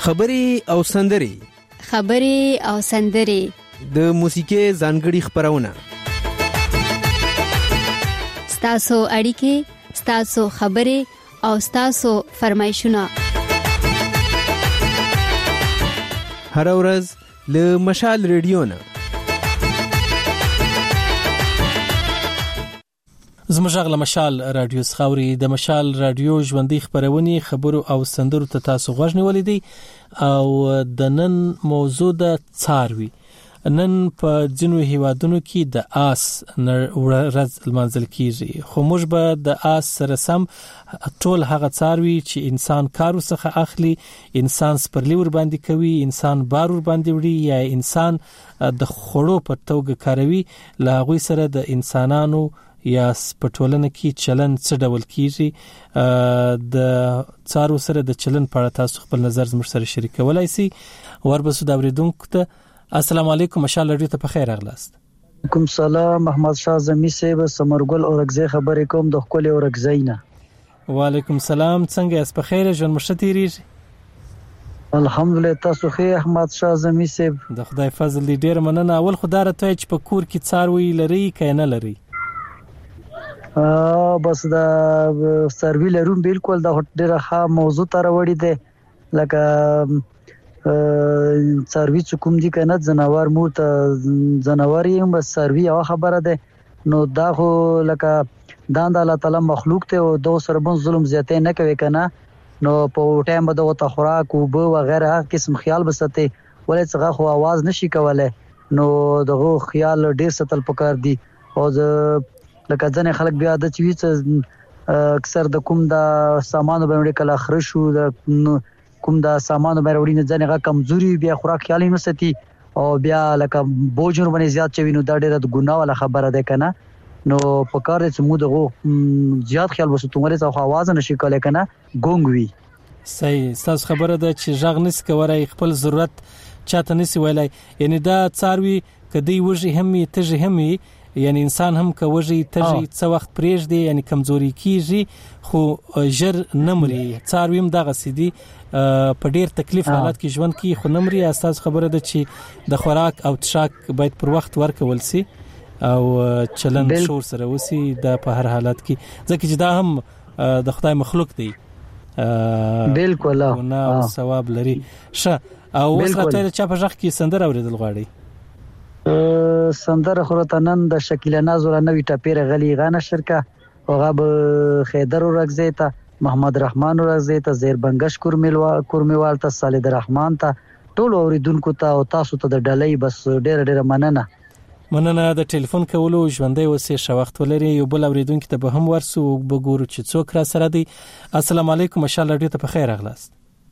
خبرې او سندرې د موسیقي ځانګړي خبرونه، ستاسو اړیکې، ستاسو خبرې او ستاسو فرمایشونه هر ورځ له مشال ریډیو نه. زموږ له مشال رادیو څخه د مشال رادیو ژوندۍ خبرونه، خبرو او سندرو ته تاسو غوږ نیولې دي. او د نن موضوع د څاروي. نن په ځینو هیوادونو کې د آس ورځ لمانځل کیږي، خو موږ به د آس سره سم ټول هغه څاروي چې انسان کارو څخه اخلي، انسان سپرلی ور باندې کوي، انسان بار ور باندې وړي، یا انسان د خړو په توګه کاروي، له هغه سره د انسانانو یا پټولنه کې چلن څه ډول کیږي. د څارو سره د چلن په اړه تاسو خپل نظر زموږ سره شریکولای شئ. وربسو دا اوریدونکو ته السلام علیکم، مشال رادیو ته په خیر راغلاست. وعلیکم سلام، محمد شاه زمي صاحب، سمرګل اورګزی خبرې کوم د خپل اورګزینا. وعلیکم سلام، څنګه یاست؟ په خیر ژوند مشتریږي؟ الحمدلله، تاسو ښه؟ احمد شاه زمي صاحب، د خدای فضل دی، ډیر مننه. اول خدای راته چې په کور کې څاروي لري کینه لري؟ بس دا سروي لرون بالکل دا ډیره ښه موضوع تر وړي ده. لکه سروي چې کوم دي کنه جناور مور ته جناور یم، بس سروي او خبره ده. نو دا خو لکه دا د الله تعالی مخلوق ته او دو سره بن ظلم زیاته نه کوي کنه. نو په ټایم به د خوراک او بو وغیرہ قسم خیال بسته، ولې څنګه خو आवाज نشي کوله. نو دغه خیال ډیر ستل پکار دي. او لکه ځنه خلک بیا د چوي اکثر د کوم د سامانو باندې کله خرشو د کوم د سامانو باندې وړي نه ځنه کمزوري بیا خوراک خیال نه ستي، او بیا لکه بوجر باندې زیات چوي، نو دا ډیره ګناه ولا خبره ده کنه. نو په کار چې مو دغه زیات خیال وسو ولې څه आवाज نشي کولای کنه ګونګ وي. صحیح، تاسو خبره ده چې ژغ نس کوي، خپل ضرورت چاته نسی ویلای. یعنی دا څاروي کدی وږي هم تجه هم، یعنی انسان هم کوږي تجي څه وخت پریږدي، یعنی کمزوري کیږي خو ژر نمري. څاروي هم دغه سدي په ډیر تکلیف حالات کې ژوند کې خو نمري. اساس خبره ده چې د خوراک او تشاک باید پر وخت ورکول سي او چلن شور سره وسی د په هر حالت کې، ځکه چې دا هم د خدای مخلوق دی. بالکل او ثواب لري. شه او وسره چا په ځخ کې سندره اوریدل غواړي؟ سندره خورتنن د شکیل نازور نوې ټاپیره غلی غانه شرکه او غاب خیدر ورغزیتا، محمد رحمان ورغزیتا، زیر بنگش کورمیوال ته، صالح رحمان ته، ټول اوریدونکو ته او تاسو ته د ډلې بس ډېر مننه. د ټلیفون کولو ژوندۍ وسې شوخت ولري. یو بل اوریدونکو ته به هم ورسو وګورو چې څوک را سره دی. السلام علیکم، مشال رادیو ته په خیر راغلاست.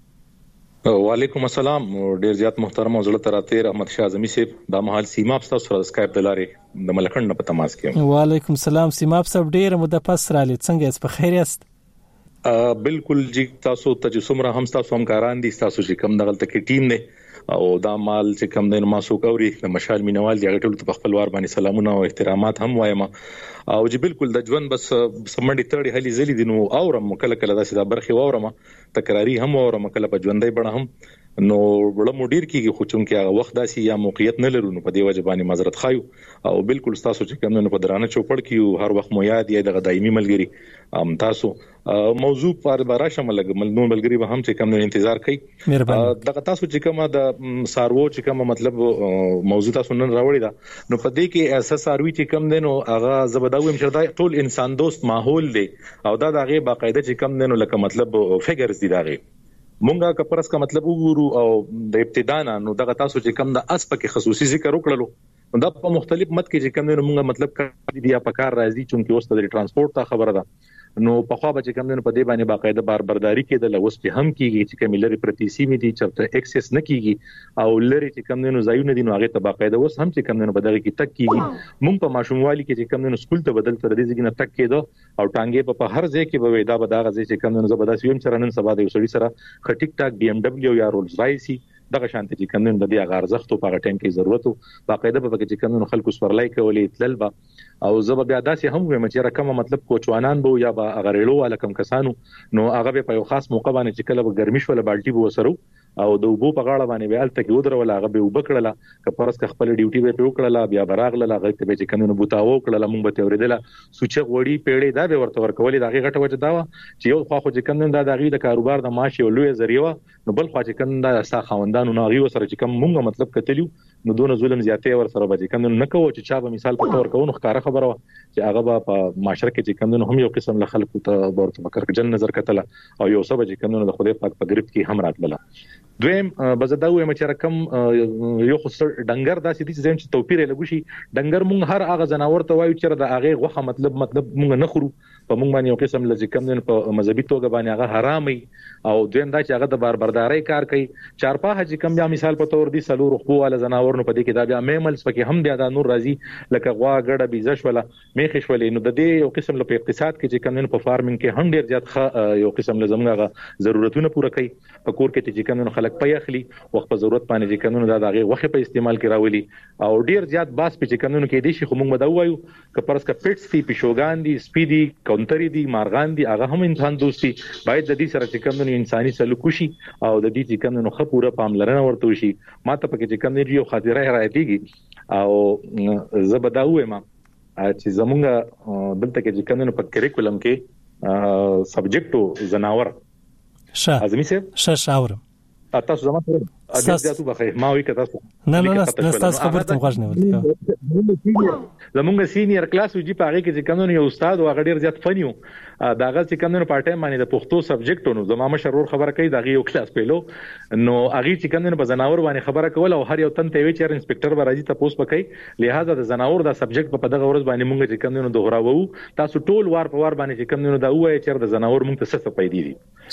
وعلیکم السلام، ډیر زیات محترم او زړه تراته احمد شاه زمي صاحب، د مهال سیماب تاسو سره اسکایپ دلاري د ملکند په تماس کې. وعلیکم السلام سیماب صاحب، ډیر مده پس را لید، څنګه یاست؟ په خیر یاست؟ بالکل جی، تاسو ته چې څومره هم تاسو هم کاران دي، تاسو چې کوم دغلت کې ټیم نه او دا مال چې کوم د ماسو کوري د مشال مینوال دی هغه ټول په خپل وار باندې سلامونه او احترامات هم وایم. او چې بالکل د ژوند بس سمندي تړي هلي زلي دي، نو اورم کله کله داسې د برخي اورم تکراری هم اورم کله په ژوندۍ بڼه هم. نو وړه مدیر کیږي خو چونکه هغه وخت داسي یا موقعیت نه لرو، نو په دې وجه باندې معذرت خایو. او بالکل تاسو چې کوم نه په درانه چوپړ کیو هر وخت مو یاد یې د دایمي ملګری تاسو موضوع پر بارا شامل نو ملګری به هم چې کوم نه انتظار کوي. دغه تاسو چې کومه د سارو چې کومه مطلب موضوع تاسو نن راوړی دا، نو په دې کې اساس ساروي چې کوم دینو هغه زبداویم شردا ټول انسان دوست ماحول دی، او دا دغه باقاعده چې کوم دینو لکه مطلب فګرز دی دغه مونږه کپرس کا مطلب وګورو. او د ابتدا نه نو دغه تاسو چې کوم د اسپه کې خصوصي ذکر وکړلو، دا په مختلف مت کې چې کوم دینو مونږه مطلب کړی دی په کار راځي، چونکه اوس د ترانسپورت ته خبره ده. نو په خوا به چې کوم دینو په دې باندې باقاعده باربرداري کې د لوس په هم کیږي چې کوم لري پرتیسی می دي چرته ایکسس نه کیږي، او لري چې کوم دینو ځایونه دي نو هغه ته باقاعده اوس هم چې کوم دینو بدغه کې تک کیږي. مونږ په ماشوموالي کې چې کوم دینو سکول ته بدل تر دې ځګنه تک کېدو، او ټانګې په هر ځای کې به وېدا بداغه چې کوم دینو زبدا سویم سره نن سبا د وسړي سره خټیک ټاک بي ام دبليو یا رولز رایسي دغه شانتي چې کوم دینو د دې غارزختو په ټیم کې ضرورت باقاعده به کې چې کوم خلکو سپرلای کولې تلل با او زب بیا داسې هم وایم چې رقم مطلب کوچوانان بو یا با غریړو ولا کم کسانو نو هغه په یو خاص موقع باندې چې کله ګرمي شول بالټي بو وسرو او د وبو په غاړه باندې ویل تکي ودرول هغه به وبکړه ک پرس ک خپل ډیوټي به وکړه بیا براغله هغه ته به چې کمنو بوتاو کړه مونږ به توریدله سوچ غوړی پیړې دا به ورته ورکولې دا غټه وجه دا چې یو خو چې کمنو دا دغه د کاروبار د معاش یو لوی ذریعہ نو بل خو چې کمنو دا سا خوندانو ناغي وسره چې کم مونږ مطلب کتلیو نو دون ظلم زیاتې ور سره به کمنو نه کوو چې چا به مثال په تور کوو نو ښکارا خبره چې هغه په معاشره کې چې کمنو هم یو قسم له خلکو ته ورته فکر جن نظر کتله او یو سبا چې کمنو د خدای پاک په گرفت کې هم راتله دویم بزدا وې مچ رقم یو خو ډنګر داسې دي چې توپیر لګوشي ډنګر مونږ هر هغه جناور ته وایو چې د هغه غوخه مطلب مونږ نه خورو په مونږ باندې یو قسم لزکم نه په مذهبي توګه باندې هغه حرامي او دویم دا چې هغه د باربرداري کار کوي چارپا حج کم بیا مثال په تور دي سلور خو ولا جناور نو په دې کې دا بیا میملز پکې هم بیا د نور راځي لکه غوا ګډه بيزش ولا میخش ولې نو د دې یو قسم په اقتصاد کې چې کم نه په فارمینګ کې هم ډیر زیات یو قسم لزمغه ضرورتونه پوره کوي په کور کې چې کم نه خلک پي اخلي وخت په ضرورت باندې چې قانون دا دغه وخت په استعمال کې راولي او ډیر زیات باس په چې قانون کې دي شي خو موږ مده وایو ک پرس ک پیټس دي پښوګان دي سپیدي کاونټری دي مارغان دي هغه هم انسان دوستي باید د دې سره چې قانون انساني سلوک شي او د دې چې قانون خو پوره پاملرنه ورته شي ماته پکې چې قانون یو خاطره راځيږي او زبدا وایم چې زمونږ دلته کې چې قانون په کریکولم کې سبجیکټو زناور ازمي سه شاورم تاسو زما ته اجازه بخیر ما وی کته نه تاسو خبر ته غوښنه ولته زمونږ سینیئر کلاس وجي په هغه کې چې قانون یو استاد او هغه ډیر زیات فنیو داغه چې قانون په ټایم باندې د پښتو سبجیکټونو زما مشرور خبره کوي دغه یو کلاس پیلو نو هغه چې قانون په زناور باندې خبره کول او هر یو تن ته وی چې انسپکټر به راځي تاسو پکې لہذا د زناور د سبجیکټ په دغه ورځ باندې مونږ چې قانون دوغراوو تاسو ټول وار په وار باندې چې قانون دا وایي چې د زناور مونږ ته څه پیدا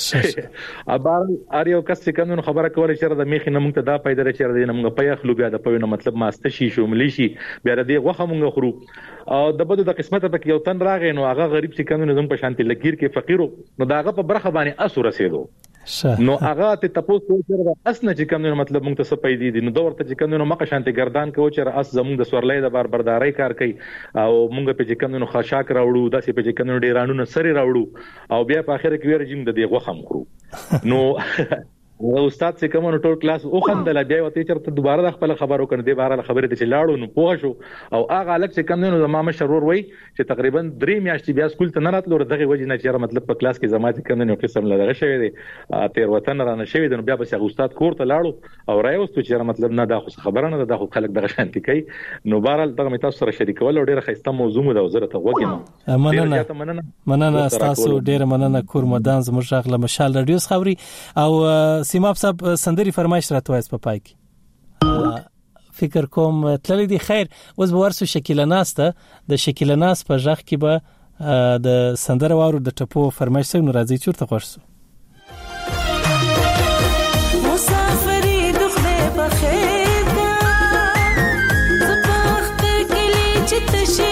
دي ابار ار یو کس چې قانون خبره کوله چې د میخ نه مونږ ته دا پیدا لري چې د موږ په خلو بیا د پوینه مطلب ماسته شي شوملی شي بیا د دې غوخه مونږ خورو او د بده د قسمت په یو تن راغی نو هغه غریب چې قانون زم په شانتي لګیر کې فقیرو نو داغه په برخه باندې اسو رسیدو نو هغه ته تاسو چې اسنه چې قانون مطلب مونږ ته څه پیدا دي نو دورته چې قانون مکه شانتي ګردان کوي چې اس زمونږ د سورلې د باربرداري کار کوي او مونږ په چې قانون خاشاک راوړو داسې په چې قانون ډیرانو سری راوړو او بیا په اخر کې ورجیم د دې غوخه مخرو نو استاد چې کوم ټول کلاس او خندل بیا وته چرته دوباره د خپل خبرو کړ دې بار خبرې ته لاړو نو پوه شو او هغه الګ چې کوم نو زما مشرور وای چې تقریبا 3 میاشتې بیا سکول ته نه راتلو دغه وجه نه چې مطلب په کلاس کې زما چې کوم نو قسم لږه شوی دی تیر وطن را نه شوی دی نو بیا به استاد کور ته لاړو او رايوستو چې مطلب نه دا خو خبره نه دا خو خلک دغه شانتي کوي نو بهرال دغه تاسو سره شریکول او ډیره خسته موضوع مو دا وزارت وګیم مننه تاسو ډیره مننه کور مدان زموږ غله مشال رادیو خبري او سیماب صاحب سندري فرمایش راتوایس په پای کې فکر کوم تللی دی خیر اوس به ورسو شکیل ناسته د شکیل ناس په ځخ کې به د سندره وارو د ټپو فرمایش سره راځي چورته خوښسو مسافری دخله بخیر کا زبخت کلی چتشی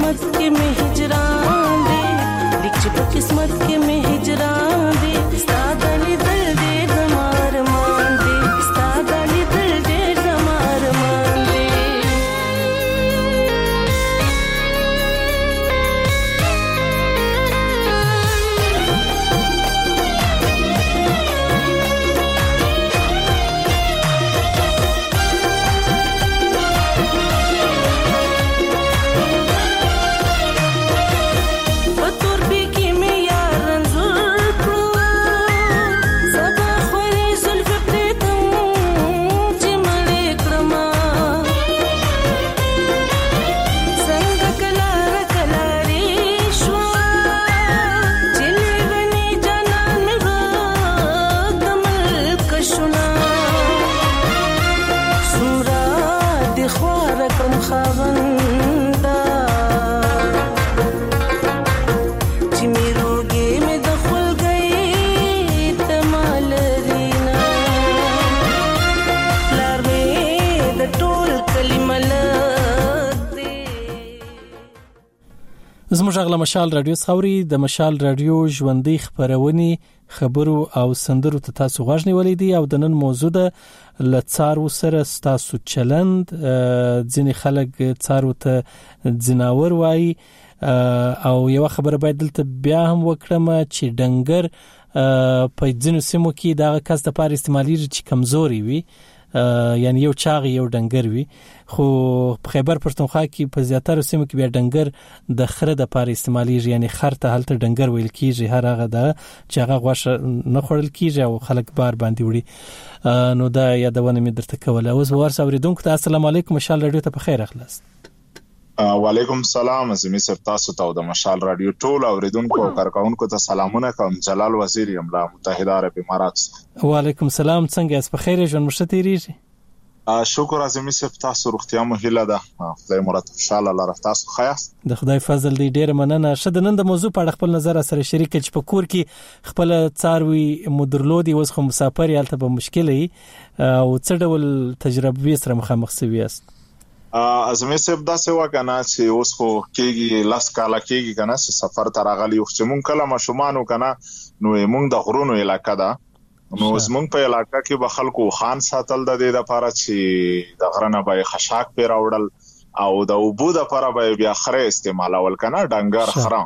قسمت کې مې هجران دی لیک چې په قسمت کې مې هجران دی ستا د لیدل ډېر زما ارمان دی ستا د لیدل ډېر زما ارمان دی زموږ غلا مشال رادیو خوري د مشال رادیو ژوندۍ خبرونې خبرو او سندرو ته تاسو غوښنی ولیدي او د نن موضوع د لڅارو سره تاسو چلند ځینې خلک څارو ته جناور وای او یو خبره باید دلته بیا هم وکړم چې ډنګر په ځینو سیمو کې دا کس د پاره استعمالي چې کمزوري وي یعنی یو چاغ یو ډنګر وي خو په خیبر پښتونخوا کې په زیاتره سیمو کې بیا ډنګر د خره د پاره استعمالي یعنی خر ته هلته ډنګر ویل کیږي هر هغه د چې هغه غوښه نه خورل کیږي او خلک بار باندې وړي نو دا یادونه مې درته کوله اوس ورسره اوریدونکو ته السلام علیکم مشال رادیو ته په خیر اخلاص وعلیکم السلام زمي سر تاسو ته د مشال رادیو ټول اوریدونکو او کارکونکو ته سلامونه کوم جلال وزیر املا متحده عرب امارات وعلیکم السلام څنګه اس په خیر ژوند مشتریږي شکر زمي سر تاسو روغتیا مو هیله ده خدای مراد ان شاء الله لاره تاسو خیاست د خدای فضل دی ډیر مننه شد نن د موضوع په خپل نظر سره شریک چې په کور کې خپل څاروي مدرلودي وس خو مسافر یالته به مشکله او څه ډول تجربه سره مخامخ شوی است ازمه سب دا سوا کنه چې اوس خو کېږي لاس کاله کېږي کنه چې سفر تر غالي او چې مونږ کله مشمانو کنه نو مونږ د غرونو علاقې ده نو زمونږ په علاقې کې به خلکو خان ساتل د دې لپاره چې د غرنه به خشاک پیر اوړل او د وبو د لپاره به بیا خره استعمالول کنه ډنګر خره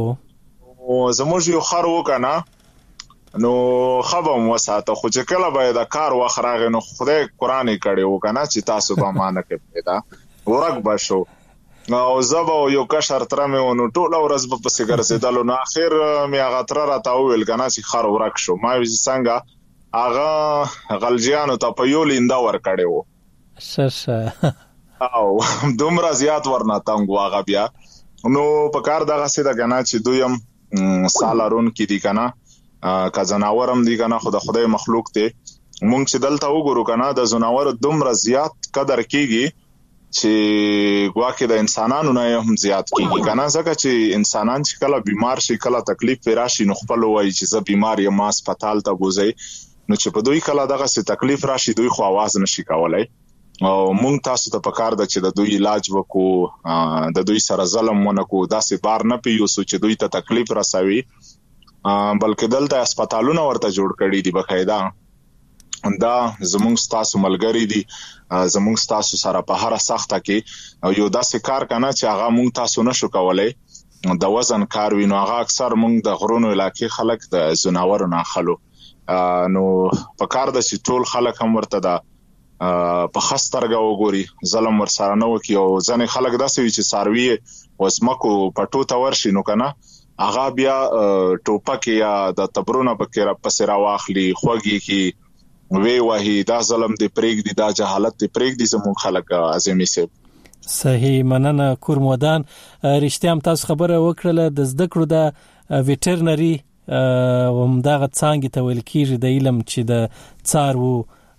او زموږ یو خر وکنه نو خبم وساته خو چې کله به د کار وخراغه نو خدای قرآن کړي وکنه چې تاسو به مانه کې پیدا ورک بشو او زبا یو کشر تر مې ونو ټول ورځ په پسې ګرځیدل نو اخر مې هغه تر راته ویل کنه چې خر ورک شو ما وی څنګه هغه غلجیانو ته په یو لیندا ور کړي وو ششه او دومره زیات ورنه تنګ واغه بیا نو په کار دغه څه د کنه چې دویم سالارون کې دي کنه کا زناورم دي کنه خدای مخلوق ته مونږ چې دلته وګورو کنه د زناور دومره زیات قدر کیږي چې ګواکې د انسانانو نه هم زیات کیږي کنه ځکه چې انسانان چې کله بیمار شي کله تکلیف راشي نو خپل وایي چې زه بیمار یم ما هسپتال ته بوزي نو چې په دوی کله دغه څه تکلیف راشي دوی خو आवाज نشي کولای او مونږ تاسو ته پکار د چې د دوی علاج وکړو د دوی سره ظلم ونکو داسې بار نه پیو چې دوی ته تکلیف رسوي بلکې دلته هسپتالونه ورته جوړ کړي دي بقاعده دا زموږ تاسو ملګری دي زموږ تاسو سره په هر سخته کې یو داسې کار کنه چې هغه مونږ تاسو نشو کولای د وزن کار وینو هغه اکثر مونږ د غرونو علاقې خلک د زناورو نه خلو نو په کار د ټول خلک هم ورته دا په خسترګه وګوري ظلم ورسره نه وکي او ځنې خلک داسې وي چې ساروي وسمکو پټو ته ورشي نو کنه هغه بیا ټوپک یا د تبرونه پسې راواخلي خوږي کی وی وਹੀ دا ظلم دی پرېګ دی دا جهالت دی پرېګ دی زموږ خلک اعظمي سي صحیح مننه کورمودان رښتیا هم تاسو خبره وکړه د زده کړو د ویټرنري ومداغه څنګه ته ویل کیږي د علم چې د څارو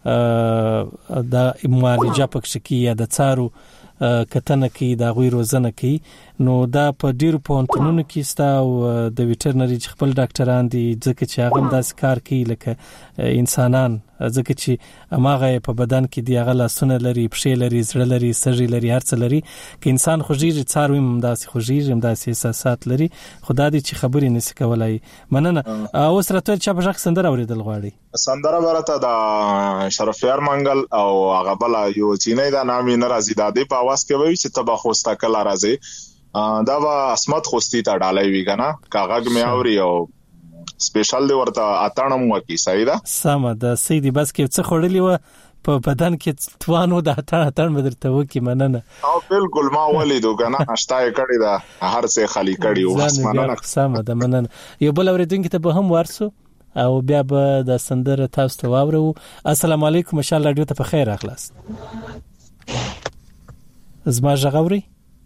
د معالجه پکې یا د څارو کتنه کې د غوي روزنه کې نو دا په ډیرو پونتونو کې ستا او د ویټرنري خپل ډاکټران دي ځکه چې هغه داس کار کوي لکه انسانان ځکه چې ماغه په بدن کې دی هغه لاسونه لري، پښې لري، زړه لري، سږي لري، هر څه لري. که انسان خوږیږي څاروي همداسې خوږیږي، همداسې احساسات لري. خدا دې چې خبرې نشي کولای. مننه. اوس راته چې په ځخ سندره اوریدل غواړي. سندره برته د شرفیار منګل او هغه بل یو چینای دا نامي ناراضي د دې په आवाज کې وایي چې تبا خوستا کلا راځي. دا وا اسمت خوستی ته ډالای وی کنه کاغذ مې اوري او سپیشل دی ورته اتانم وکی صحیح ده. سم ده سیدی بس کې څه خورلی و په بدن کې توانو د اتان بدرته وکی. مننه. او بالکل ما ولیدو کنه اشتای کړی دا هر څه خالی کړی و. مننه. سم ده. مننه. یو بل اوریدونکو ته به هم ورسو او بیا به د سندره تاسو ته واورو. السلام علیکم، ماشاءالله رادیو ته په خیر اخلاص. زما ژغوري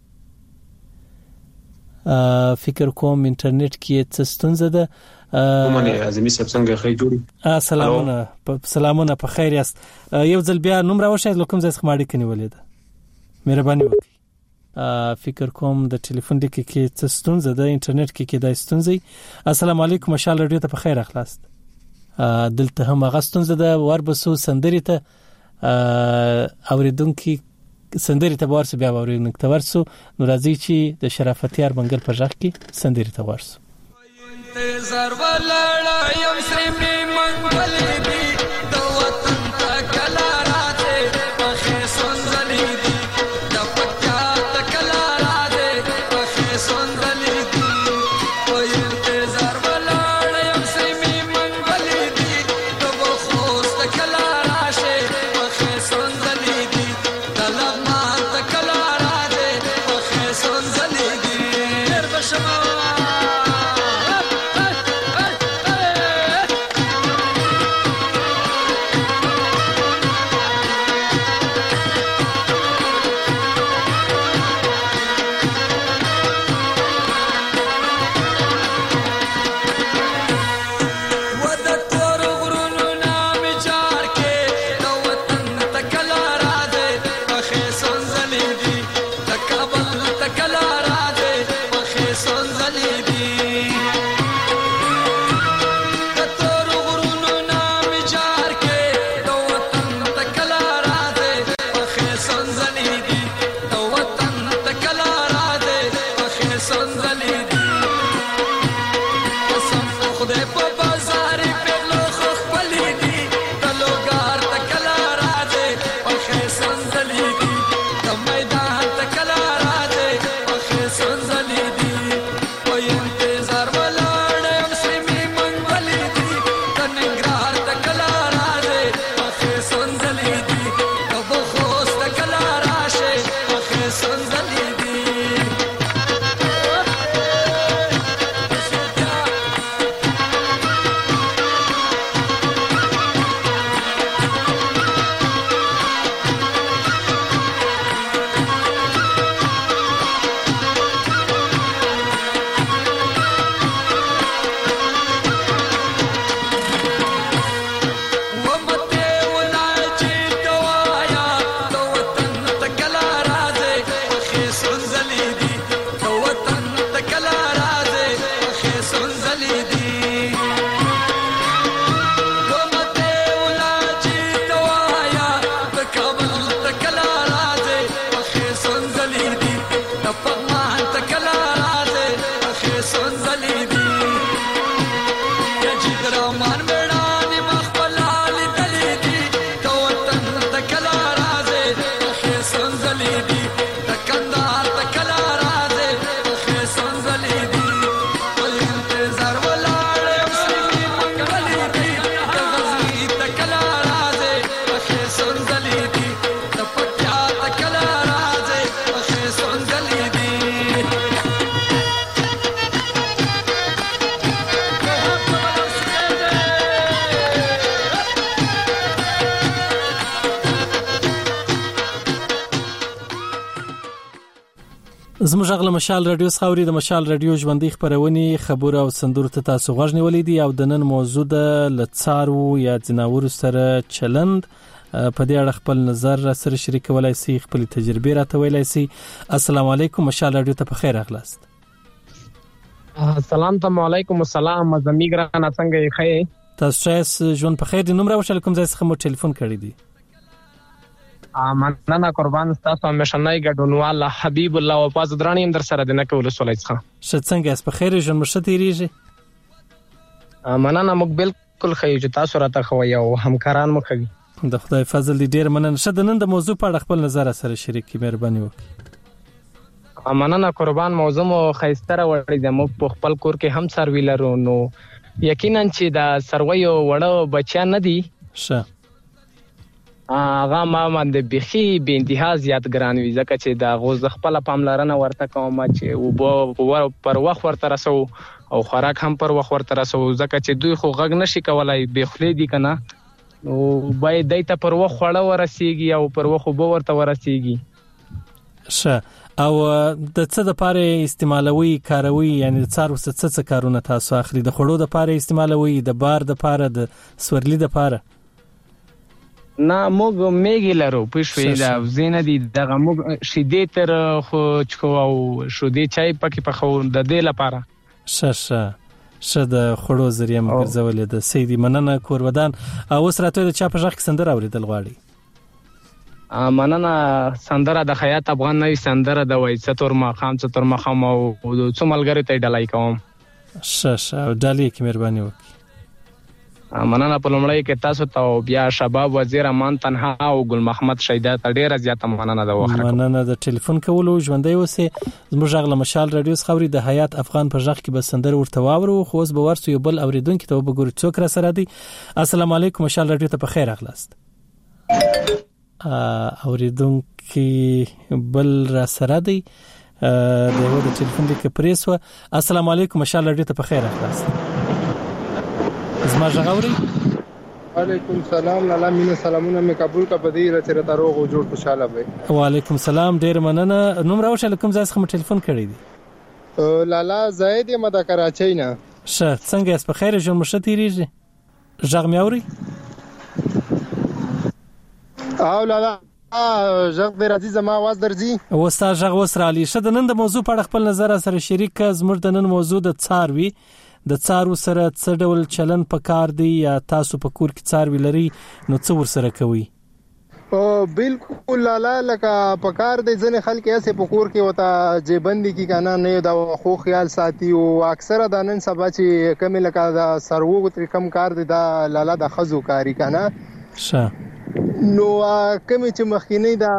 فکر کوم انټرنیټ کې څه ستونزه ده. کومه اعظمي صاحب څنګه خیر جوړي؟ سلامونه په خیر یاست. یو ځل بیا نوم راوښایئ لکه څنګه خماړي کني ولید. مهرباني وکړئ. فکر کوم د ټلیفون ډیک کې څه ستونزه ده، انټرنیټ کې د ستونزې. السلام علیکم، ماشاءالله رادیو ته په خیر اخلاص. دلته هم هغه ستونزه ده. وربسو سندري ته اوریدونکو سندري ته ورسو، بیا اوریدونکو ته ورسو. نو راځي چې د شرافتیار منګل په ځخ کې سندري ته ورسو. انتظار ولړ یم سرمې منګل دی د وطن تکلا راځي په سنځلې دی د پکا تکلا راځي په سنځلې دی. او انتظار ولړ یم سرمې منګل دی د وخت تکلا راځي په سنځلې دی د لغمان تکلا راځي په سنځلې دی. هر بشما زموږ غل مشال رادیو خاوري د مشال رادیو ژوندۍ خبرونه خبره او سندرو ته تاسو غوښنی ولیدي او د نن موضوع د لڅارو یا جناور سره چلند په دې اړه خپل نظر سره شریکولای شي، خپل تجربه راته ویلای شي. السلام علیکم، مشال رادیو ته په خیر اخلاص. السلام علیکم. السلام زميګران څنګه یې؟ تاسو ژوند په خیر دي. نوم راوښل کوم ځای څخه مو ټلیفون کړی دی؟ مننه قربان تاسو همیشنۍ ګډونوال حبیب الله وفاز درانی در سره د نکول ولسوالۍ څخه. څنګه اس په خیر ژوند مشه تیریږي؟ مننه موږ بالکل خو چې تاسو راته خو یو همکاران مو کوي. د خدای فضل دې ډیر مننه. شته نن د موضوع په اړه خپل نظر سره شریک کی مهرباني وکړئ. مننه قربان. موضوع مو خیستره وړي د مو په خپل کور کې هم سروي لرو نو یقینا چې د سرویو وړو بچیان نه دي شه هغه ما باندې بخي به انتها زیات ګران وي ځکه چې د غوز خپل پاملرنه ورته کوم چې او پر وخت ورته رسو او خوراک هم پر وخت ورته رسو ځکه چې دوی خو غږ نشي کولای به خلی دي کنه نو باید دایته پر وخت خړه ورسیږي او پر وخت به ورته ورسیږي. شه او د څه د پاره استعمالوي کاروي یعنی د څار وسه څه کارونه تاسو اخلي؟ د خړو د پاره استعمالوي، د بار د پاره، د سورلي د پاره؟ نه موږ میګی لرو پښوی دا زینه دي دغه موږ شیدې تر خو چکو او شودې چای پکې پخو د دې لپاره. شه د خړو ذریعہ مګرځولې د سیدی مننه کورودان. او اوس راته د چا په ځخ سندره اوریدل غواړي؟ مننه سندره د حیات افغان نوې سندره د وای ستور مخام او څو ملګری ته ډلای کوم. شه ډالۍ کی مهرباني وکړئ. مننه په لومړی کې تاسو ته بیا شباب وزیر امان تنها او ګل محمد شیدا ته ډیره زیاته مننه ده وخت. مننه د ټلیفون کولو ژوندۍ اوسه. زموږ غږ مشال رادیو خوري د حیات افغان په ځخ کې به سندر ورته واورو خو اوس به ورسو یو بل اوریدونکو ته وګورو څوک را سره دی. السلام علیکم مشال رادیو ته په خیر اخلاست. اوریدونکو بل را سره دی دغه د ټلیفون لیک پریسو. السلام علیکم مشال رادیو ته په خیر اخلاست. زما ژغوري. وعلیکم السلام لالا مینه سلامونه مې قبول کا بدی را چیرته روغ او جوړ خوشاله وي. وعلیکم السلام ډیر مننه. نوم راوښل کوم ځای څخه ټلیفون کړی دی؟ لالا زاید یم د کراچۍ نه. شه څنګه اس په خیر ژوند مشه تیریږي؟ ژغ مې اوري؟ او لالا ژغ دې راځي زما आवाज درځي؟ وستا ژغ وسرالي. شه د نن د موضوع په اړه خپل نظر سره شریک زموږ د نن موضوع د څاروي د څارو سره څه ډول چلن پکار دی یا تاسو په کور کې څاروي لري نو څه ور سره کوي؟ بالکل لالا لکه پکار دی ځنه خلک ایسه په کور کې وتا جیبندی کی کنه نه دا خو خیال ساتي او اکثره د نن سبا چې کم لکه دا سرو تر کم کار دی دا لالا د خزو کاری کنه. شه نو کمی چې مخکینی دا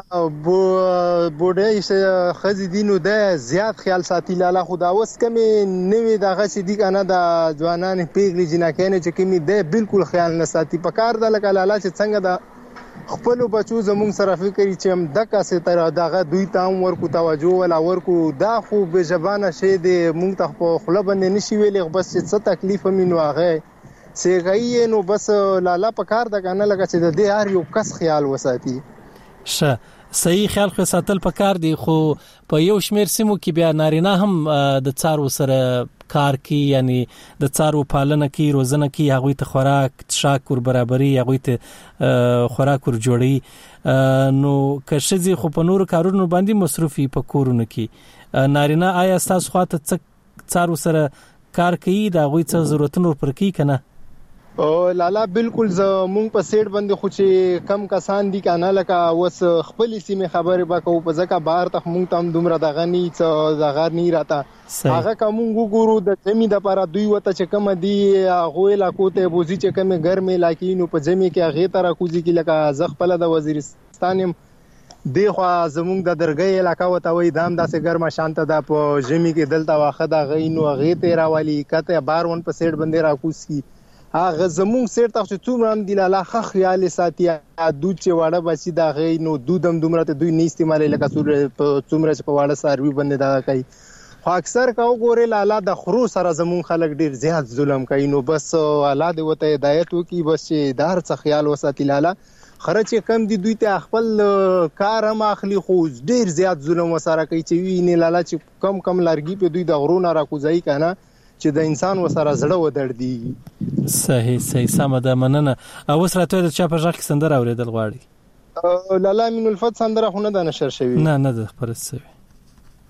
بوډای خزي دینو د زیات خیال ساتي لالا خدا اوس کمی نوې دغه چې دی کنه د ځوانان پیغلي جنکانه چې کمی د بالکل خیال نه ساتي پکار د لکه لالا چې څنګه د خپل بچو زموږ سره فکر چې هم دغه څه تر دغه دوی تام ورکو توجه ولا ورکو دا خو به زبانه شه د مونږ ته په خپل باندې نشي ویلې بس څه تکلیف مینو هغه سیغی نو بس لالا پکار د کنه لکه چې د دې هر یو کس خیال وساتي. شه صحیح خیال خو ساتل پکار دی خو په یو شمیر سیمو کې بیا نارینه هم د څارو سره کار کوي یعنی د څارو پالنه کوي روزنه کوي هغه ته خوراک څښاک ور برابرۍ هغه ته خوراک ور جوړي نو کښځي خو په نورو کارونو باندې مصروفي په کورونه کې نارینه آیا تاسو خواته څارو سره کار کوي دا غوي څه ضرورتونه پر کوي کنه؟ لالا بالکل زمون په سیټ باندې خو چې کم کسان دي کنه لکه وس خپل سیمه خبره وکاو په ځکه بهر ته مونږ تم دومره دغه نی راته هغه کوم ګورو د زمي د لپاره دوی وته چې کم دي هغه علاقو ته بوزي چې کم ګرمه علاقې نو په زمي کې هغه تر کوزي کې لکه زغپله د وزیرستان دیخوا زمونږ د درګۍ علاقه وته وي دام داسې ګرمه شانته ده په زمي کې دلته واخه د غینو هغه ته راوالي کته بارون په سیټ باندې راکوس کی هغه زموږ سیر ته چې څومره هم دی لاله خیال ساتي دود چې واړه بچي دا غي نو دودم دومره ته دوی نه استعمالي لکه څومره چې په واړه ساروي باندې دا کوي خو اکثر کاو ګوره لاله د خرو سره زموږ خلک ډیر زیات ظلم کوي نو بس الله دې وته هدایت وکي بس چې دار څه خیال وساتي لاله خره چې کم دي دوی ته خپل کار هم اخلي خو ډیر زیات ظلم وسره کوي چې وی نه لاله چې کم لارګي په دوی د غرونه راکوځي کنه چې د انسان وسره زړه ودړ دي. صحیح سم ده مننه. او اوس راته د چا په ځخ سندره اوریدل غواړي؟ لالا من الفت سندره خو نه ده نشر شوی. نه ده خبره شوی.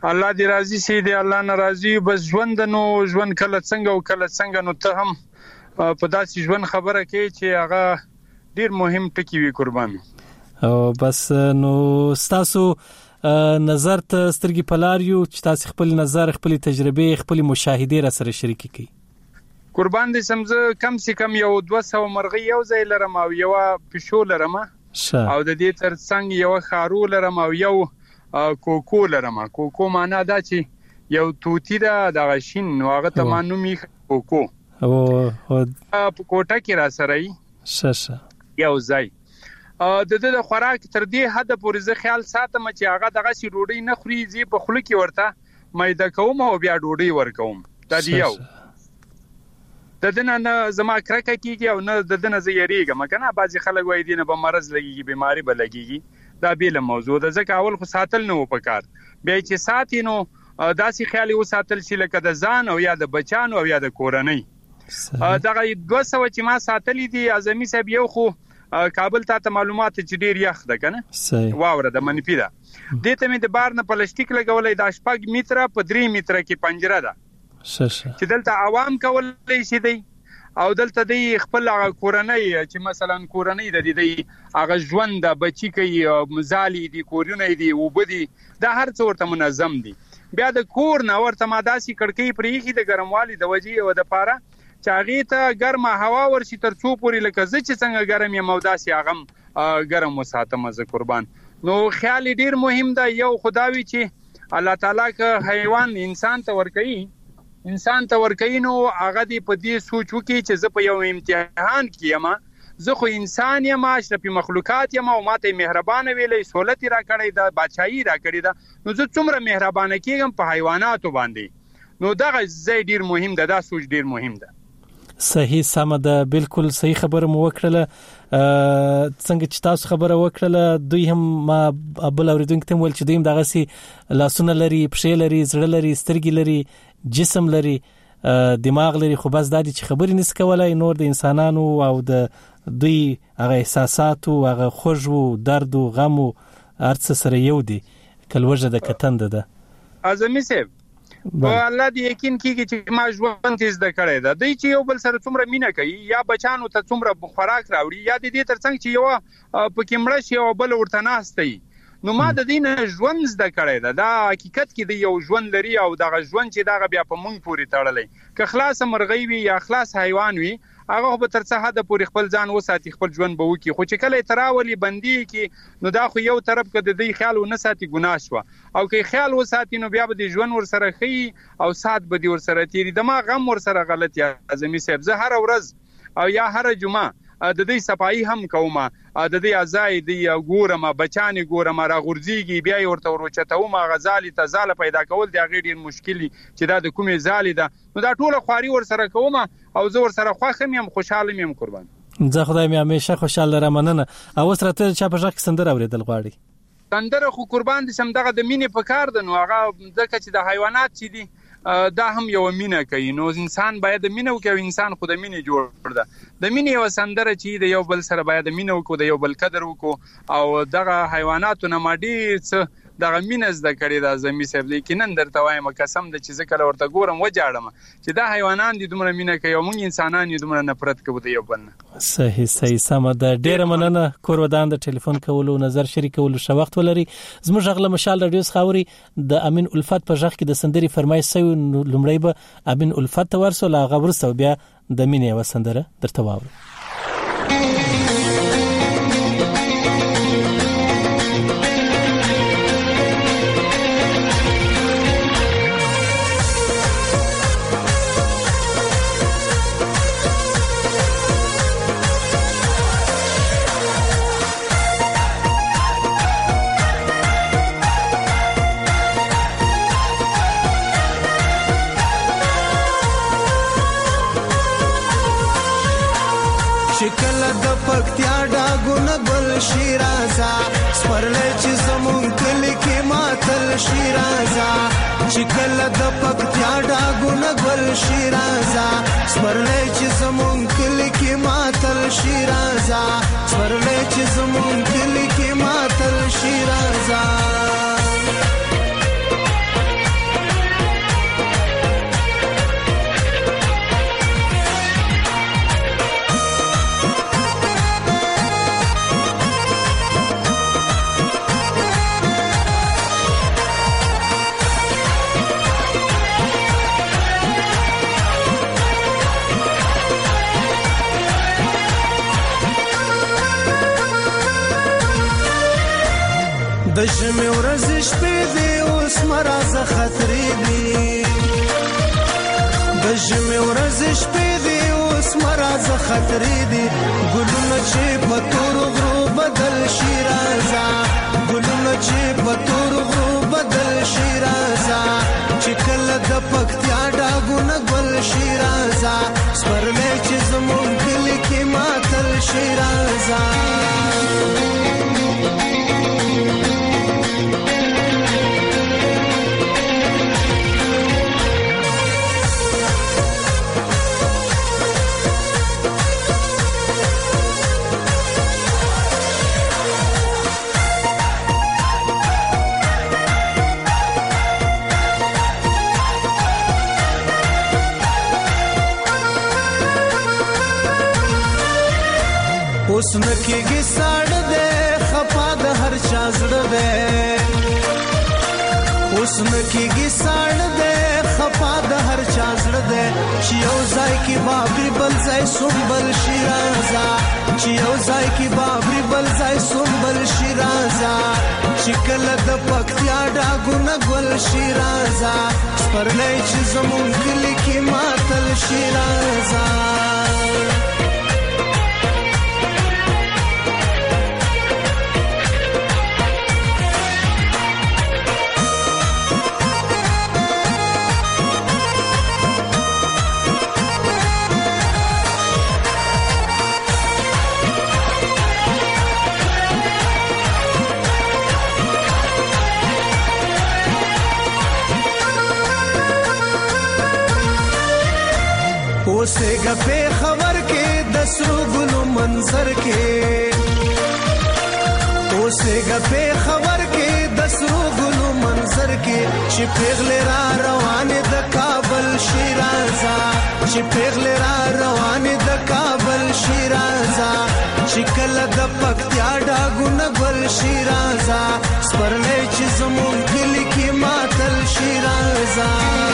الله دې راضي سي دې الله ناراضي بس ژوند نو ژوند کله څنګه نو ته هم په داسې ژوند خبره کې چې هغه ډیر مهم ټکی وي قربان. او بس نو تاسو نظر ته سترګې پلاریو چې تاسو خپل نظر خپل تجربه خپل مشاهده را سره شریک کړئ قربان دې سمزه کم سي کم یو 200 مرغۍ یو ځای لرم او یو پښو لرم او د دې ترڅنګ یو خارو لرم او یو کوکو لرم. کوکو معنا دا چې یو توتی دا د غشین نو هغه ته مانو می کوکو او په کوټه کې را سره ای یو ځای د خوراک تر دې حد پورې زه خیال ساتم چې هغه دغه شی ډوډۍ نه خوري زی په خله کې ورته مېده کوم او بیا ډوډۍ ورکوم. دا دی یو د دنه نه زما کرکه کیږي او نه د دنه زیریږم کنه بعضی خلک وایي دینه به مرز لګيږي بیماری به لګيږي دا بیل موضوع ده ځکه اول خو ساتل نه وپکار بیا چې ساتي نو داسې خیالي وساتل شي لکه د ځان او یا د بچانو او یا د کورنۍ. دغه 200 چې ما ساتلې دي اعظمي صاحب یو خو کابل ته معلومات چې ډیر یخ ده کنه واوره د منفي ده دته مې د بار نه پلاستیک لګولې د 8 متره په 3 متره کې پنجره ده چې دلته عوام کولای شي دی او دلته دی خپل کورنۍ چې مثلا کورنۍ د دې هغه ژوند د بچی کوي مزالي دي کورونه دي وبدي دا هر څه ورته منظم دي. بیا د کور نه ورته ماداسي کړکۍ پرېخي د ګرموالي د وجې او د پاره چاغې ته ګرمه هوا ورشي تر څو پورې لکه ز چې څنګه ګرم یم او داسي هغه ګرم وساتم ز قربان. نو خیال ډیر مهم ده یو خداوي چې الله تعالی که حیوان انسان ته ورکوي نو هغه دی په دې سوچ وکي چې زه په یو امتحان کې یم زه خو انسان یم اشرف مخلوقات یم او ماته مهربانه ویلې سہولت را کړی دا بادشاہي را کړی دا نو زه څومره مهربانه کېږم په حیواناتو باندې نو دا زې ډیر مهم ده دا سوچ ډیر مهم ده. صحیح سم ده بالکل صحیح خبره مو وکړه څنګه چې تاسو خبره وکړه دوی هم ما ابل اوریدونکو ته ول چې دوی هم دغه سي لاسونه لري پښې لري زړه لري سترګې لري جسم لري دماغ لري خو بس د دې چې خبرې نس کولای نور د انسانانو او د دوی هغه احساسات او هغه خوږ او درد او غم او ارڅ سره یو دي کلوجه د کتند ده. اعظمي صاحب الله دې یقین کیږي چې ما ژوند تیز د کړی دا دوی چې یو بل سره څومره مینه کوي یا بچانو ته څومره خوراک راوړي یا د دې ترڅنګ چې یو په کیمړه شي او بل ورته ناستي نو ما د دین ژوند زده کړی دا حقیقت کې د یو ژوند لري او دغه ژوند چې دغه بیا په مونږ پورې تړلې که خلاص مرغۍ وي یا خلاص حیوان وي هغه به تر څه حد پورې خپل ځان وساتي خپل ژوند به وکي خو چې کله تراولي بندي کې نو دا خو یو طرف کې د دې خیال ونه ساتي ګناه شو او که خیال وساتي نو بیا به د ژوند ور سره خي او سات به دی ور سره تیری د ما غم ور سره غلط یا اعظمي صاحب زه هر ورځ او یا هر جمعه د دې صفائی هم کومه د دې ازای دی ګورم بچانی ګورم را غورځيږي بیا ورته ورچته ما غزالي ته زاله پیدا کول دی غیر مشکلی چې دا د کومې زالي ده نو دا ټوله خواري ور سره کومه او زه ور سره خوخم يم خوشاله يم قربان. زه خدای مې همیشه خوشاله رمننه او سره ته چا په ځکه سندره اوریدل غواړي سندره خو قربان دي سم دغه د مینې په کار ده نو هغه ځکه چې د حیوانات چې دي دا هم یو مینه کوي نو انسان باید مینه وکړي انسان خو د مینې جوړ ده د مینې یو سندره چې د یو بل سره باید مینه وکړو د یو بل قدر وکړو او دغه حیواناتو نه ماډي څه دغه مینه زده کړې د زمي صاحب لیکن درته وایم قسم د چې ذکر ورته ګورم وجاړم چې دا حیوانان دي دومره مینه کوي او موږ انسانان یې دومره نفرت کوو د یو بل نه. صحیح سم ده ډیره مننه کور ودان د ټلیفون کولو نظر شریکولو شو وخت ولري زموږ غله مشال رادیو خاوري د امین الفت په ځخ کې د سندري فرمایش سوي لمړی به امین الفت ورسو لا غبرسو بیا د مینې وسندره درته واورو. شکل د پکتیا ډاګونه ګل شیرازا سپرلې چې زمون کلی کې ماتل شیرازا شکل د پکتیا ډاګونه ګل شیرازا سپرلې چې زمون کلی کې ماتل شیرازا سپرلې چې زمون کلی کې ماتل شیرازا ژمې ورځې شپې دي اوس مرزه خطرې دي د ژمې ورځې شپې دي اوس مرزه خطرې دي ګلونه چې په تور غرو بدل شي راځه ګلونه چې په تور غرو بدل شي راځه چې کله د پکتیا ډاګونه ګل شي راځه سپرلی چې زمونږ کلي کې ماتل شي راځه اوس نکېږي ساړه دی خفا د هر چا زړه دی اوس نکېږي ساړه دی خفا د هر چا زړه دی چې یو ځای کې بابري بل ځای سنبل شي راځه چې یو ځای کې بابري بل ځای سنبل شي راځه چې کله د پکتیا ډاګونه ګل شي راځه سپرلی چې زمونږ کلي کې ماتل شي راځه اوسېږه په خبر کې د سرو ګلو منظر کې اوسېږه په خبر کې د سرو ګلو منظر کې چې پیغلې را روانې د کابل شي راځه چې پیغلې را روانې د کابل شي راځه چې کله د پکتیا ډاګونه ګل شي راځه سپرلی چې زمونږ کلي کې ماتل شي راځه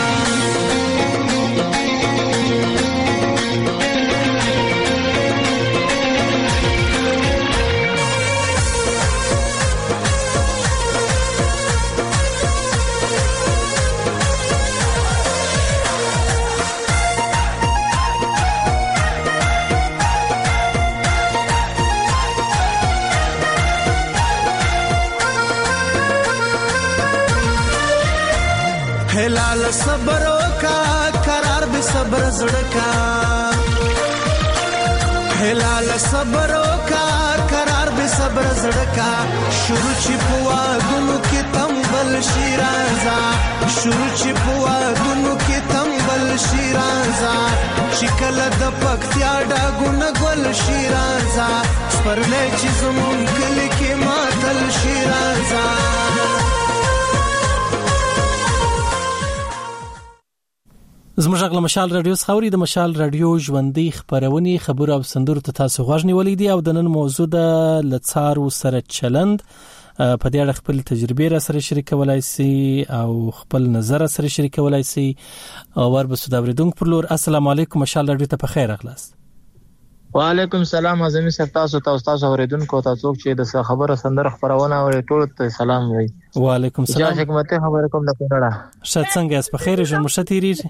هلال صبر وکا قرار به صبر زړکا هلال صبر وکا قرار به صبر زړکا شروع چې پوا دونو کې تمبل شي راځه شروع چې پوا دونو کې تمبل شي راځه چې کله د پکتیا ډاګونه ګل شي راځه سپرلی چې زمونږ کلي کې ماتل شي راځه زموږ غږ له مشال رادیو خاوري د مشال رادیو ژوندۍ خبرونه خبر او سندرو ته تاسو غوښنی ولیدي او د نن موضوع د لڅارو سره چلند په دې اړه خپل تجربه را سره شریکولای شي او خپل نظر سره شریکولای شي او وربسو د اوریدونکو پر لور السلام علیکم مشال رادیو ته په خیر اغلاست وعلیکم السلام اعظمي سر تاسو اوریدونکو تاسو چې د خبره سندره خبرونه اوري ټول ته سلام وي وعلیکم السلام یا حکمت خبر کوم د کونړه شت څنګه اس په خیر ژوند مشتيري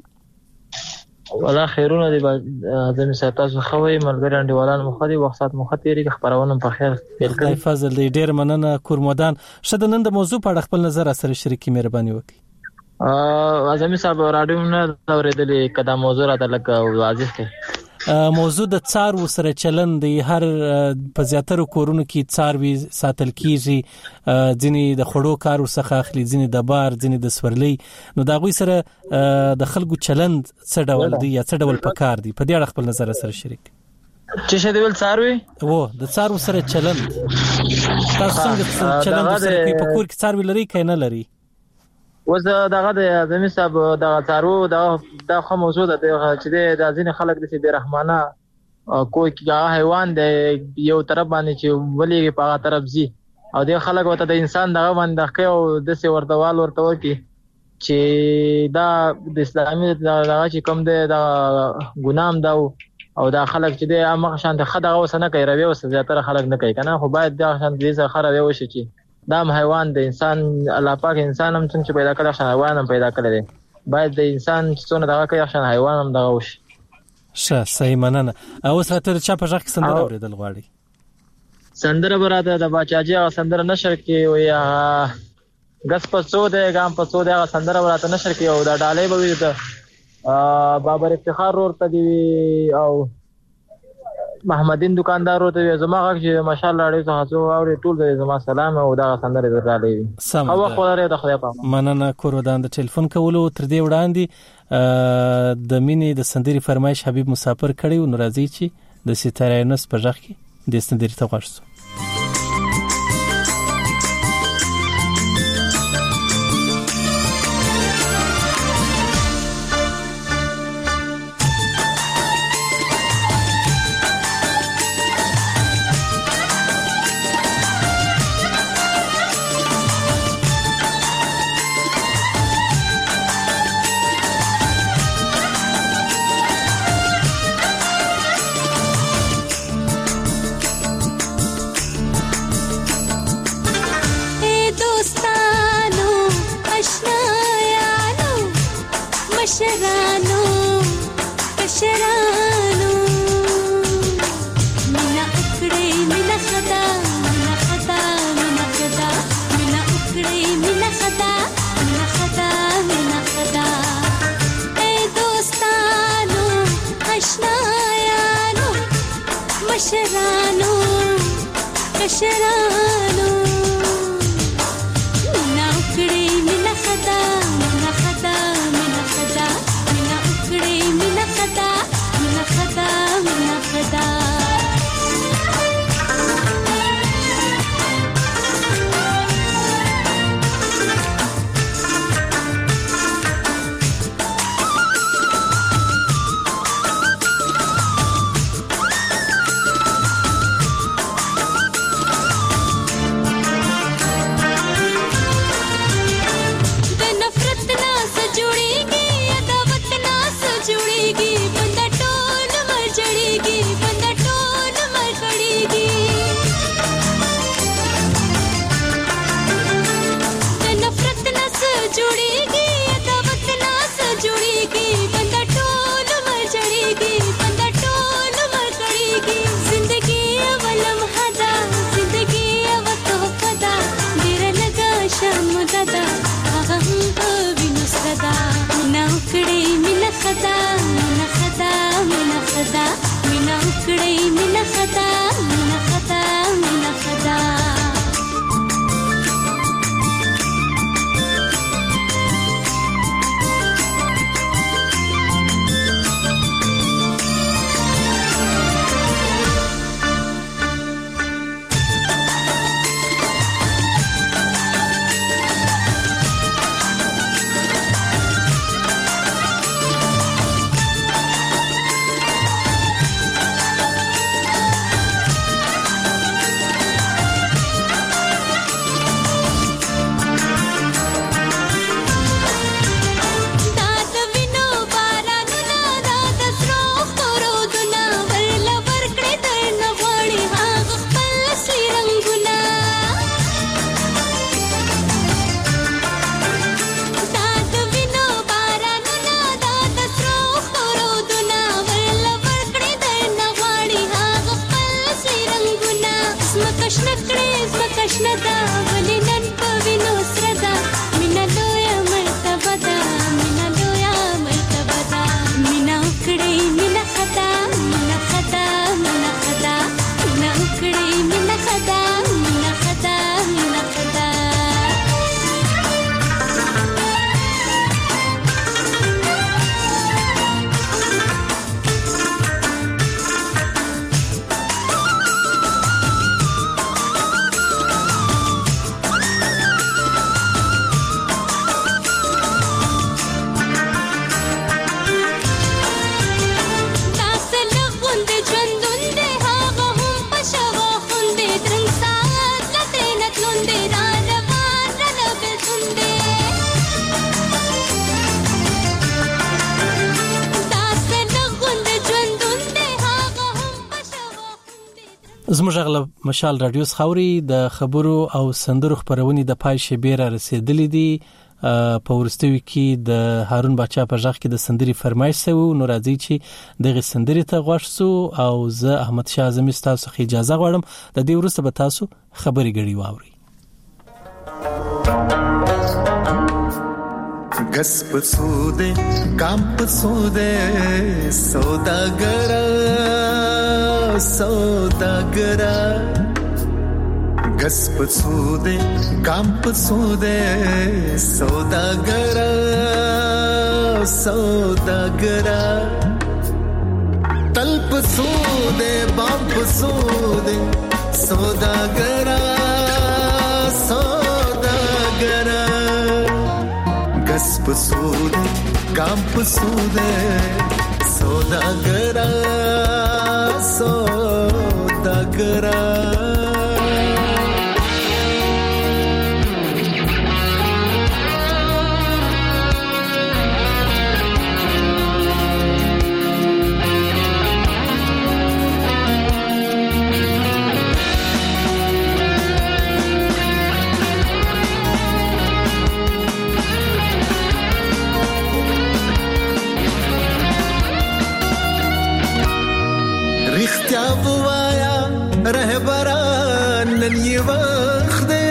ولا خیرونه دی اعظمي سر تاسو خوي ملګری انډیوالان مخدي وختات مختيري خبرونه په خیر خدای فضل دی ډیر مننه کورمدان شته نن د موضوع په اړه خپل نظر سره شریکي مهرباني وکړي اعظمي صاحب رادیو نه اورېدلې کدا موضوع راته لکه واضح کړي موضوع د څارو سره چلند دی هر په زیاتره کورونو کې څاروي ساتل کیږي ځینی د خړو کارو څخه اخلي ځینی د بار ځینی د سورلي نو دا غوي سره د خلکو چلند څه ډول دی یا څه ډول پکار دی په دې اړه خپل نظر سره شریک چې شه دی ول څاروي د څارو سره چلند تاسو څنګه چلند سره په کور کې څاروي لري کینه لري وز دغه د اعظمي صاحب د څارو د خو موضوع ده چې د ځین خلک د بے رحمانه کوئی حیوان دی یو طرف باندې چې ولې په هغه طرف زی او د خلک وته د انسان دغه باندې کوي د څه ورتوال ورته کی چې دا د اسلامي دغه چې کوم دی د ګنام دا او دا خلک چې د امغه شان د خدغه وسنه کوي روي وسه زیاتره خلک نه کوي کنه خو باید دا شان دې سره خره وي وشي چې دا حیوان د انسان الله پاک انسان هم څنګه پیدا کړی شان حیوان هم پیدا کړی دی باید د انسان څونه دغه کوي شان حیوان هم دغه وشي صحیح مننه. او ساتر چا په ځخ سندره اوریدل غواړي سندره براته د باچاجي او سندره نشر کې ویا غس په څو د ګام په څو د سندره براته نشر کې او دا ډالې به وي د بابر افتخار ورته دی او محمدین دکاندار ورته زما غږ چې ماشاءالله اړې څه هڅو او ټول د زما سلام او دا سندره درالې او خو لري د خدای په مننه کورودان د ټلیفون کولو تر دې وړاندې د مینې د سندري فرمایش حبیب مسافر کړي او ناراضي چې د ستاره نس په ځخ کې د سندري ته غوښتو زموږ غل مشال رادیو خاوري د خبرو او سندرو خبرونې د پای شبيره رسیدلې دي. په ورستوي کې د هارون بچا په ځخ کې د سندري فرمایش سو نو راځي چې دغه سندري ته غوښسو او زه احمد شاه اعظمي تاسو خو اجازه غواړم د دې ورسته به تاسو خبري غړي واوري. गस पसूदे काम पसूदे सौदागरा सौदागरा गस पसूदे काम पसूदे सौदागरा सौदागरा तल पसूदे बाम पसूदे सौदागरा सौदागरा गस पसूदे काम पसूदे सौदागरा सौदागरा रिख्तिया बुवाया रहबरान नन ये वक्त दे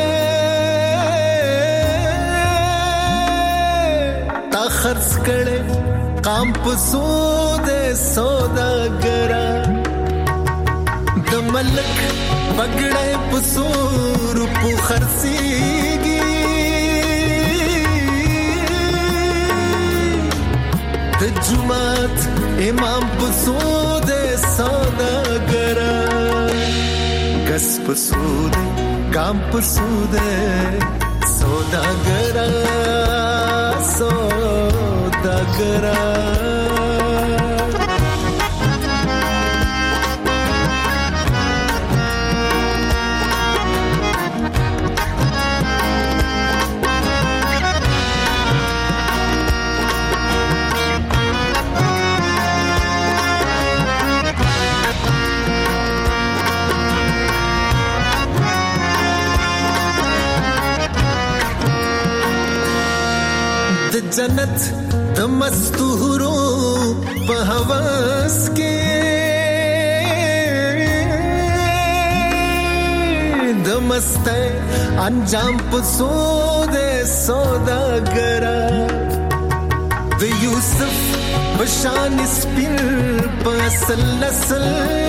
ता खर्च करे काम पसूदे सौदागरा द मलक पगड़े पसूर पु खर्सीगी द जुमात इमाम पसूदे सौदागरा गस पसूदे काम पसूदे सौदागरा सौदागरा जन्नत द मस्तूरो बहवस के द मस्ते अंजाम पसूदे सौदागरा द यूसुफ बशान स्पिन पसल नस्ल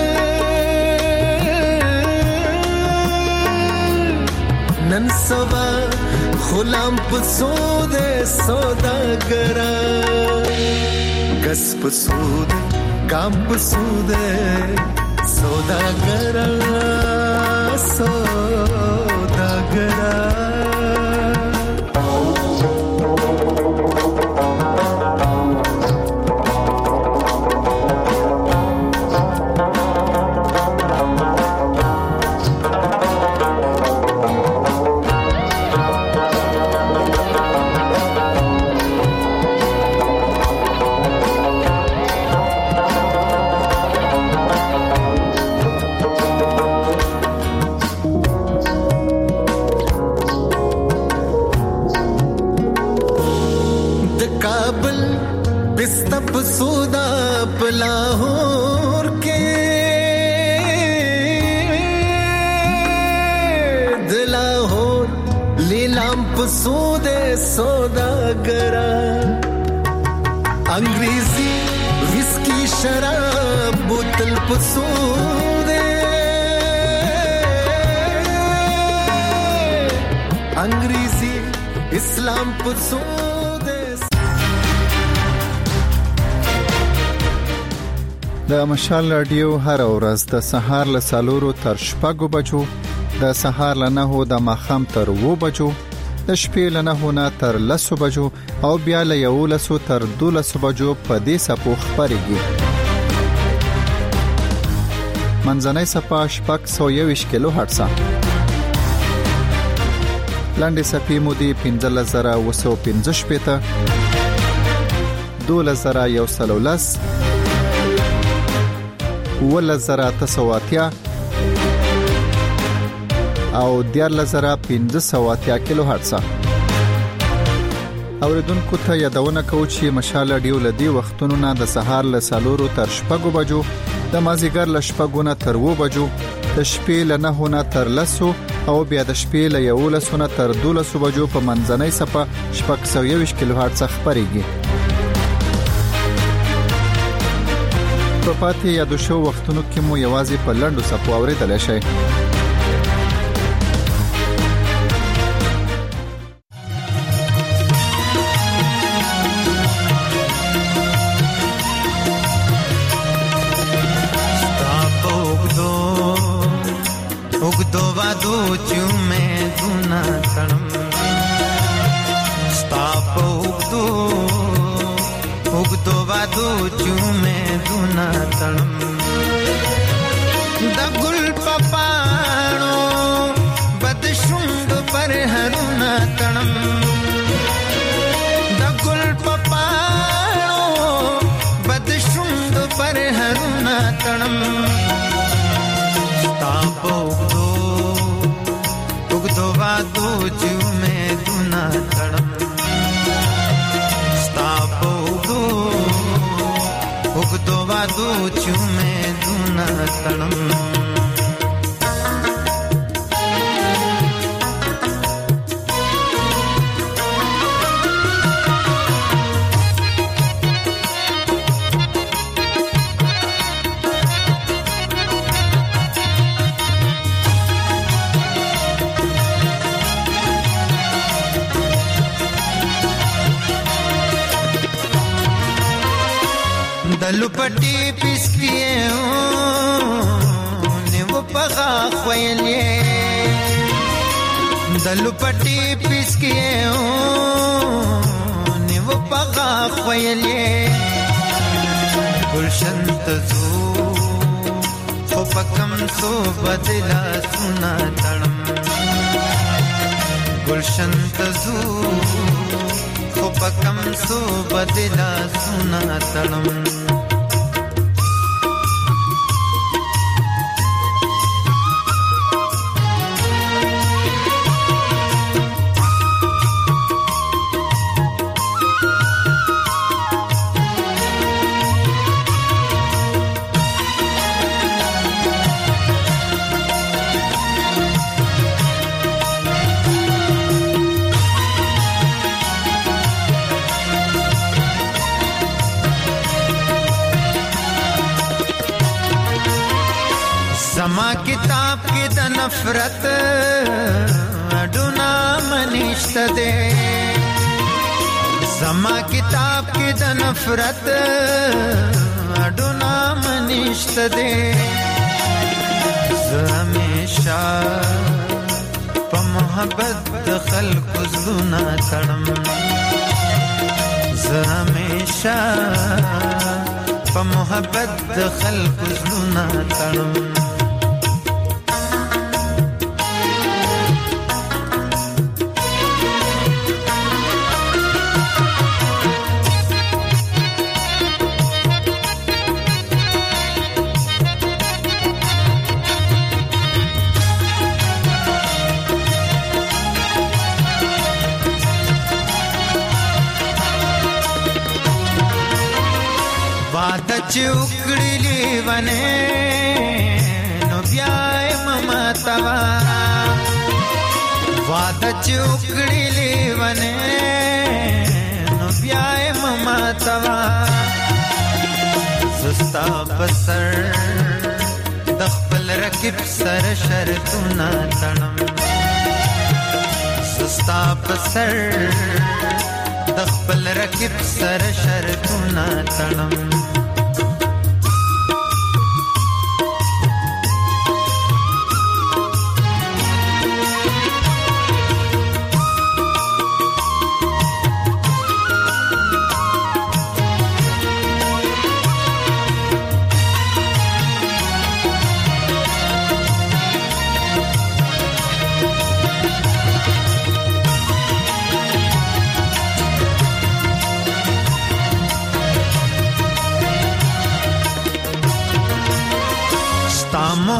नन सवा गुलाम पसूदे सौदागरा गस पसूदे काम पसूदे सौदागरा सौदागरा पसूदा लाहौर के दिलाहौर लीलाम पसूदे सौदागरा अंग्रेजी विस्की शराब बोतल पसूदे अंग्रेजी इस्लाम पसूदे د مشال رادیو هر ورځ د سهار له 4 تر 6 بجو د سهار له 9 د ماخام تر 2 بجو د شپې له 9 نه تر 10 بجو او بیا له 11 تر 12 بجو په دې سپو خبرېږي منځنۍ صفه شپږ 121 کیلو هرتز لاندې صفې مودې 15115 2013 ولزرا تسواتیا او 14580 کیلو هرتز. اوریدونکو ته یادونه کوم چې مشال رادیو لدی وختونو نه د سهار له 4 تر 6 بجو، د مازیګر له 6 نه تر 9 بجو، د شپې له 9 نه تر 10 او بیا د شپې له 11 نه تر 12 بجو په منځنۍ صفه 620 کیلو هرتز خبريږي. په پاتې یادو شو وختونو کې مو یوازې په لنډو صفو اوریدل شي. दलुपटी पिसकिए ने वो पगा खोयले, दलुपटी पिसकिए ने वो पगा खोयले, गुलशन तजू खो पकम सो बदला सुना तड़म, गुलशन तजू खो पकम सो बदला सुना तड़म. زما کتاب کې د نفرت اډونا منشت ده، زما کتاب کې د نفرت اډونا منشت ده، زه همیشه په محبت د خلکو زړونه تړم، زه همیشه په محبت د خلکو زړونه تړم. چوکړلې ونه نو بیا مما توا، واده چوکړلې ونه نو بیا مما توا، زستا بسر د خپل رکب سر شرطونه تړم، زستا بسر د خپل رکب سر شرطونه تړم.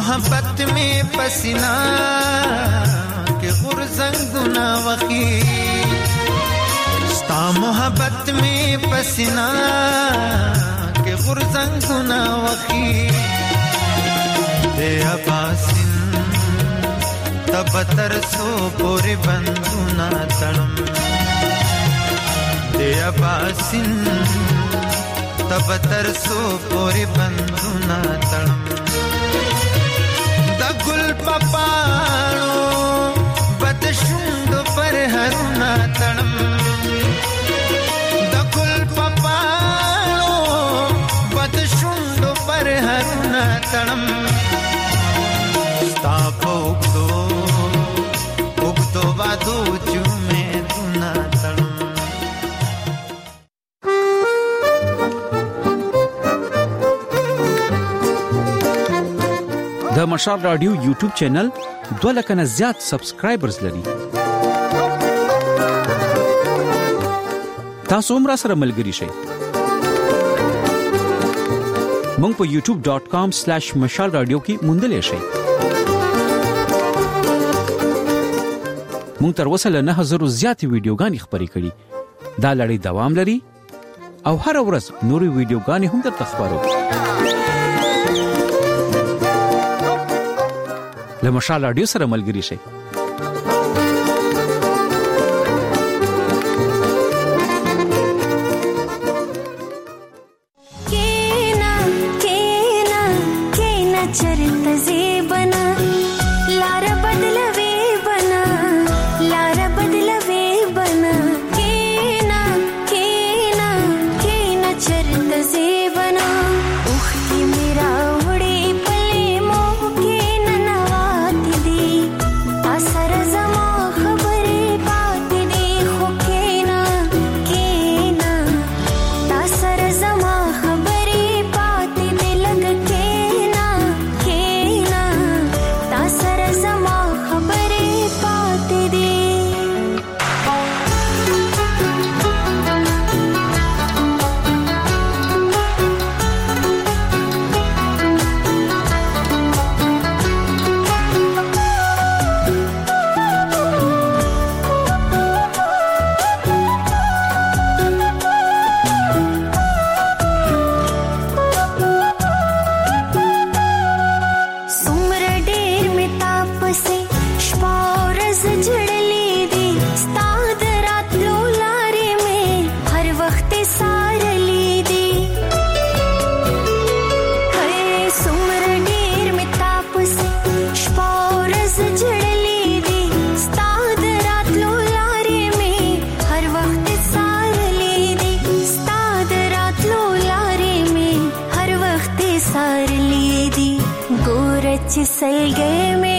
मोहब्बत में पसीना के गुरजंगुना वखी स्ता मोहब्बत में पसीना के गुरजंगुना वखी दे अबासिन तबतर सो पूरे बंदुना तड़म दे अबासिन तबतर सो पूरे बंदुना तड़म गुल पपाणो बदशुंड पर हरुना तड़म दगुल पपाणो बदशुंड पर हरुना तड़म स्तापो उगदो वादो चुमे दुना तड़म। د مشال رادیو یوټیوب چینل 2 لک نه زیات سبسکرایبرز لري. تاسو هم را سره ملګري شئ. مونږ په youtube.com/mashalradio کې موندلې شئ. مونږ تر اوسه له 9000 زیاتې ویډیوګانې خپرې کړې. دا لړۍ دوام لري او هر ورځ نورې ویډیوګانې هم درته خبرو. له مشال رادیو سره ملګري شئ. सलगे में